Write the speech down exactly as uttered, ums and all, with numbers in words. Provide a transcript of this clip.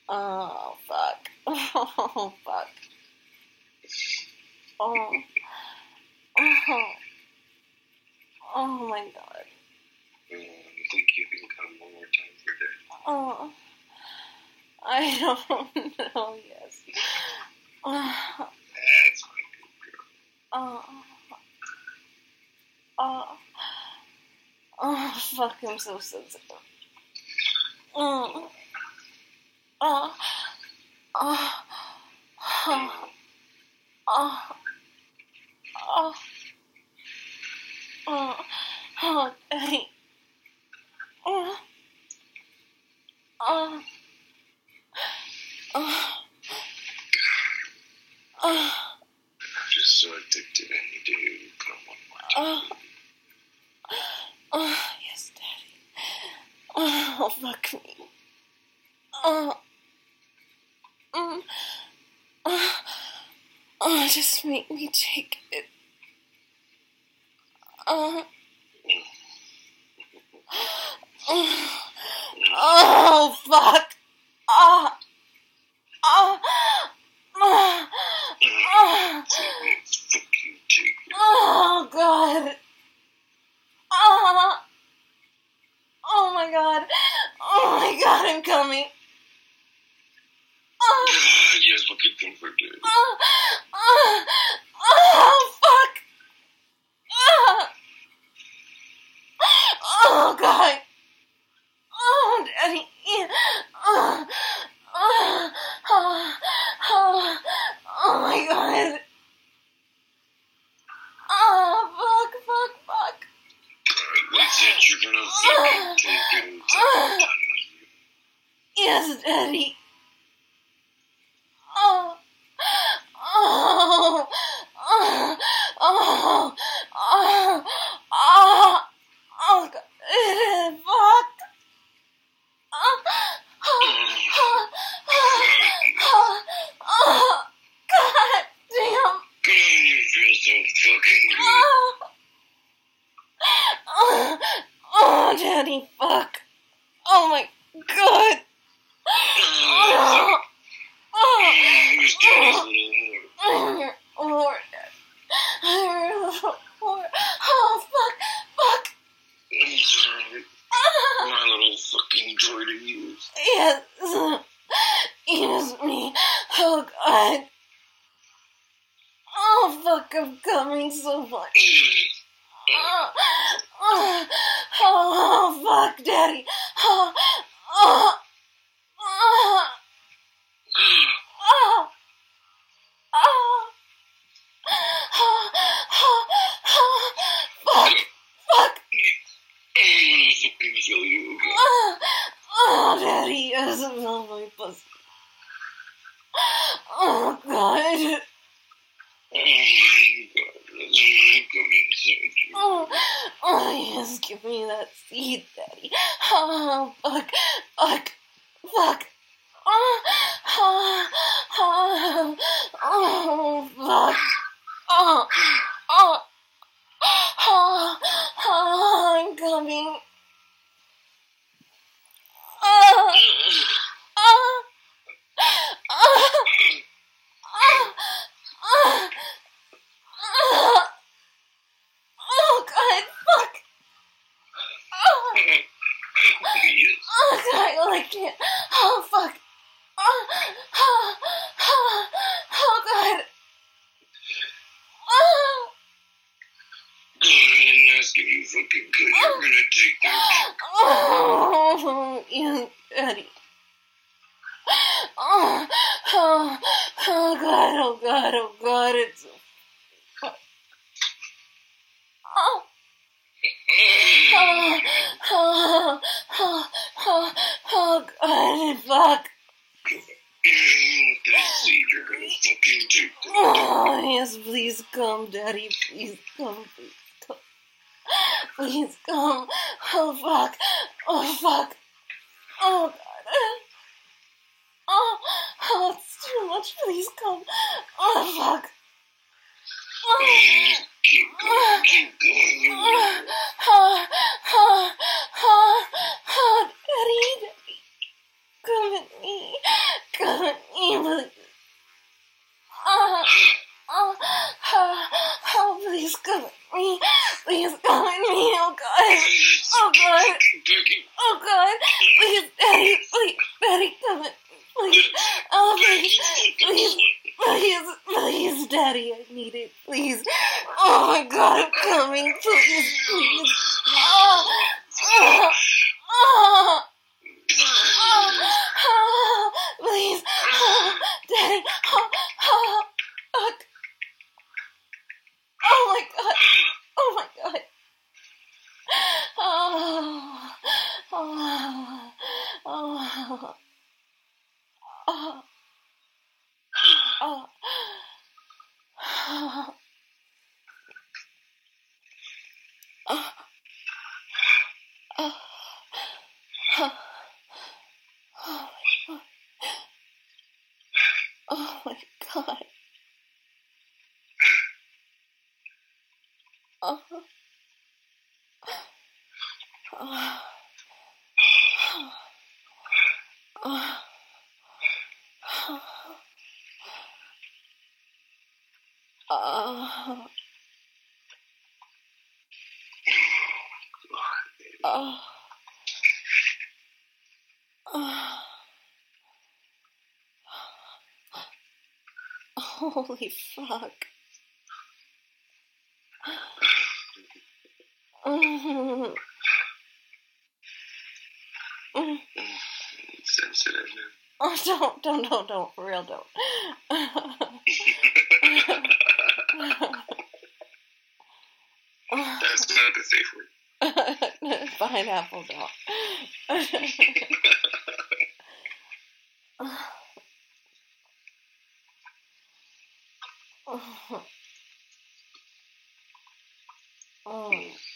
Oh, fuck. Oh, fuck. Oh. Oh. Oh, my God. Um, I think you can come one more time for Daddy. Oh. I don't know, yes. Oh. That's my good girl. Oh. Oh. Oh, fuck, I'm so sensitive. Oh. Oh. Oh. Oh. Oh. Oh. Oh. Oh, Daddy. Oh. Oh. Oh. Oh. I'm just so addicted. I need to come one more time. Oh. Oh, yes, Daddy. Oh, fuck me. Oh. Mm. Oh. Oh, just make me take it. Oh. Oh. Oh, fuck. Oh. Oh. Oh. Oh. Oh, God. Oh. Oh, my God. Oh, my God, I'm coming. Oh. Yes, what could comfort it? Oh. Oh. Oh, fuck. Oh. Oh, God. Oh, Daddy. Oh. Oh. Oh. Oh. Oh, my God. Oh, fuck, fuck, fuck. That's it, you're gonna fucking take it and take it done with you. Yes, Daddy. Oh. Oh. Oh. Oh. Oh. Oh. Oh, God. Fuck. Oh. Oh. Oh. Oh. God damn. God, you feel so fucking good. Oh. Oh. Oh, Daddy, fuck. Oh, my God. Oh. Oh. Who's Daddy's little whore? Oh, oh, oh, fuck, fuck. It's alright. Ah, My little fucking joy to use. yes, use me. Oh, God. Oh, fuck, I'm coming so much. Oh, oh, oh, fuck, Daddy. Oh, oh, oh, oh, oh, oh, oh, oh, fuck, fuck. I'm gonna fucking kill you, okay? Oh, oh, Daddy, yes, I love my pussy. Oh, God. Oh my God, that's my coming soon. Oh, oh, yes, give me that seed, Daddy. Oh, fuck, fuck, fuck. Oh, oh, oh, oh, fuck. Oh, oh, oh, oh, I'm coming. Oh, oh, oh, oh, oh, oh, oh, God, fuck. Oh, oh, God, I can't. Oh, fuck. Oh, oh, oh, oh, God. Oh, God, I didn't ask if you fucking could. You're gonna take that. oh, you Daddy. Oh, oh, oh, God, oh, God, oh, God, it's so... Oh, oh, oh, oh, oh, oh, God, fuck. That seed, you're gonna fucking take that. Oh, yes, please come, Daddy, please come, please come. Please come. Oh, fuck. Oh, fuck. Oh, God. Oh, oh, it's too much, please come. Oh, fuck. Oh. Keep going, keep going. Oh, oh, oh, oh, oh, Daddy, Daddy, come at me. come at me, please. Oh, oh, oh, oh, please come at me. Please come at me. Oh, God. Oh, God. Oh, God. Please, Daddy. Please, Daddy, come at me. Please. Oh, please. Please. Please. Please, Daddy. I need it. Please. Oh, my God. I'm coming. Please. Please. Oh. Oh. Oh. Oh, oh, please, oh, Daddy, oh, oh, oh, oh my God, oh my God, oh, oh, oh, oh, oh, oh, oh, oh, oh. Oh my God. Oh. Oh. Oh. Oh. Oh. Oh. Holy fuck. Mm. Mm. Sensitive, man. Oh, don't, don't, don't, don't, for real, don't. That's not the safe word. Pineapple, don't. Oh.